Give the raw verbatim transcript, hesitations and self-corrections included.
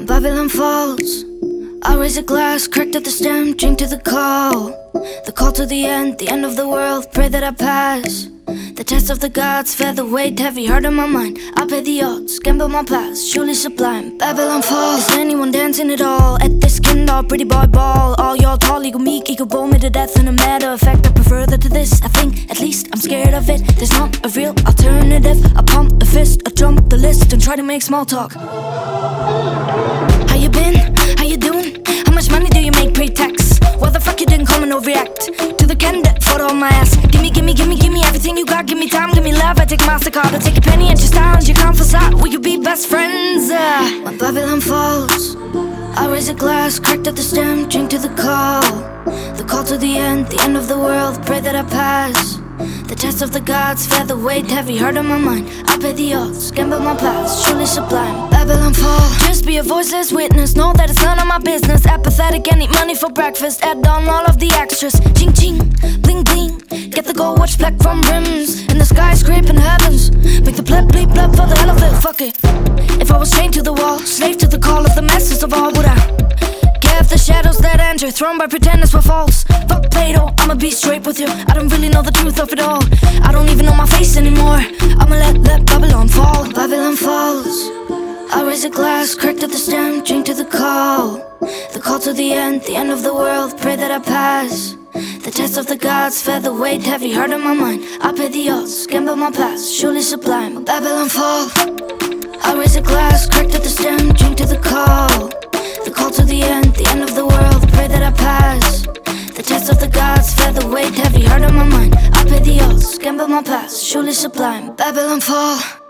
Babylon falls, I raise a glass, cracked at the stem, drink to the call. The call to the end, the end of the world, pray that I pass. The test of the gods, featherweight, heavy heart on my mind. I pay the odds, gamble my past, surely sublime. Babylon falls, is anyone dancing at all? At this kindle, pretty boy ball. All y'all tall, ego meek, ego bore me to death. In a matter of fact, I prefer that to this. I think, at least, I'm scared of it. There's not a real alternative. I pump a fist, I jump the list, and try to make small talk. How you been? How you doing? How much money do you make pre-tax? Why the fuck you didn't come and overreact to the candidate photo on my ass? Gimme, gimme, gimme, gimme everything you got. Give me time, give me love. I take MasterCard, I take a penny at your style. You can't facade, we could be best friends. uh, When Babylon falls, I raise a glass, cracked at the stem, drink to the call. The call to the end, the end of the world, pray that I pass. The test of the gods, featherweight, heavy heart on my mind. I pay the odds, gamble my past, surely sublime. Babylon fall, just be a voiceless witness. Know that it's none of my business. Apathetic and eat money for breakfast. Add on all of the extras. Ching ching, bling bling. Get the gold watch black from rims. In the skyscraping heavens. Make the pleb bleep blub for the hell of it. Fuck it. If I was chained to the wall, slave to the call of the masses of all, would I give the shadows that enter, thrown by pretenders were false? Fuck Plato, I'ma be straight with you. I don't really know the truth of it all. I don't even know my face anymore. I'ma let, let Babylon fall. Babylon falls, I raise a glass, cracked at the stem, drink to the call. The call to the end, the end of the world, pray that I pass. The test of the gods, featherweight, heavy heart on my mind. I pay the odds, gamble my past, surely sublime. Babylon fall, I raise a glass, cracked at the stem, drink to the call. The call to the end, the end of the world, pray that I pass. The test of the gods, featherweight, heavy heart on my mind. I pay the odds, gamble my past, surely sublime. Babylon fall.